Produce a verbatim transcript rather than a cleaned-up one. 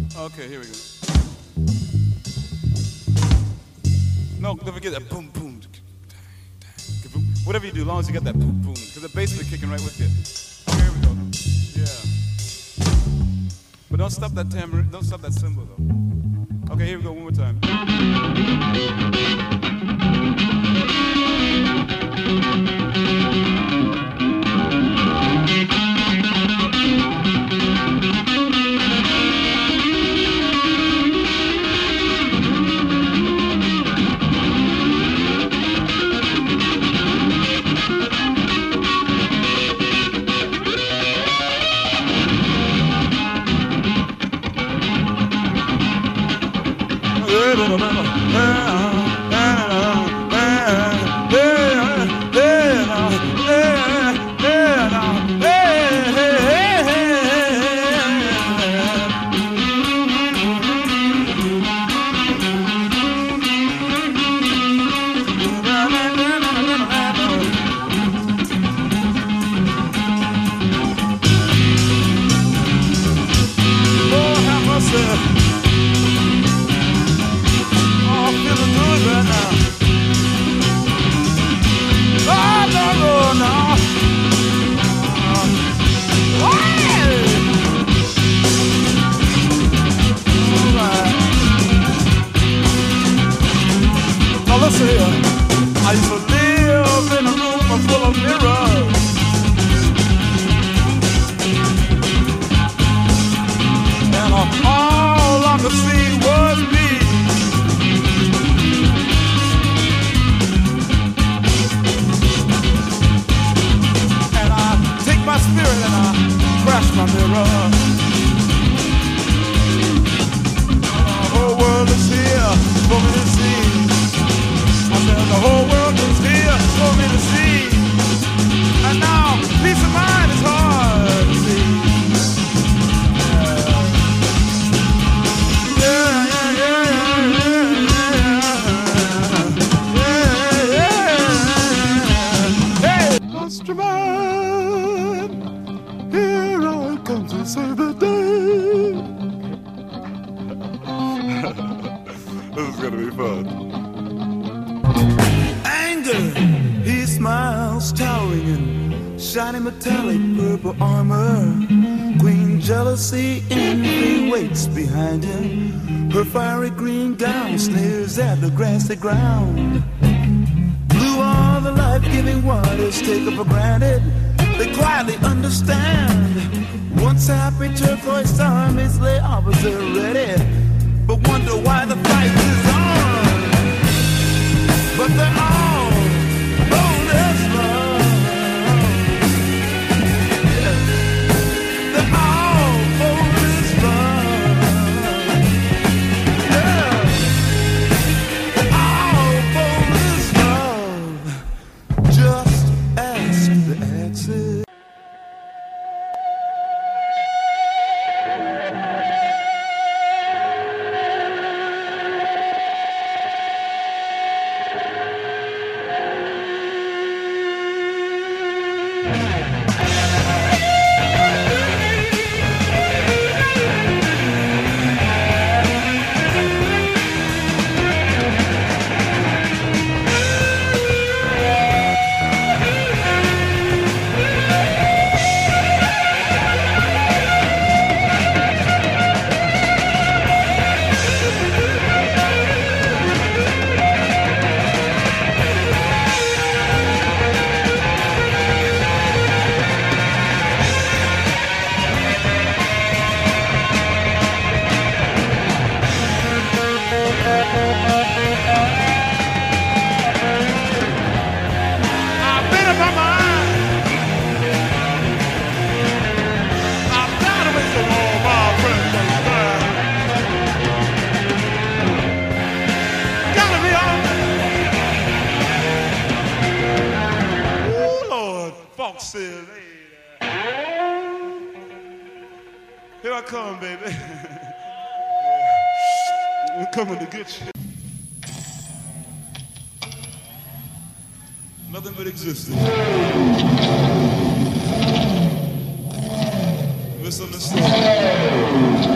Okay, here we go. No, don't forget that boom, boom. Whatever you do, as long as you get that boom, boom. Because the bass will be kicking right with you. Okay, here we go. Yeah. But don't stop that tambourine, don't stop that cymbal though. Okay, here we go, one more time. I used to live in a room full of mirrors, and all I could see was me. And I take my spirit and I crash my mirror. The whole world is here for me to see. The whole world is here for me to see. And now, peace of mind is hard to see. Yeah, yeah, yeah, yeah, yeah, yeah, yeah. Hey, Master Man, here I come to save the day. This is gonna be fun. He smiles, towering in shiny metallic purple armor. Queen jealousy, envy waits behind him. Her fiery green gown sneers at the grassy ground. Blue are the life-giving waters taken for granted. They quietly understand. Once happy turquoise armies lay opposite ready, but wonder why the fight is on. But they're all here I come, baby. We're coming to get you. Nothing but existence. Misunderstood.